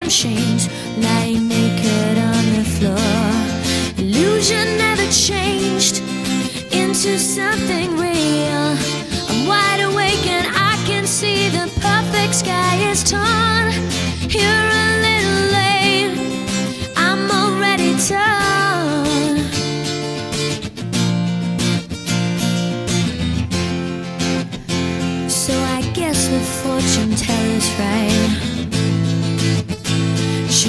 chains, lying naked on the floor. Illusion never changed into something real. I'm wide awake and I can see the perfect sky is torn. You're a little late, I'm already torn. So I guess the fortune teller's right.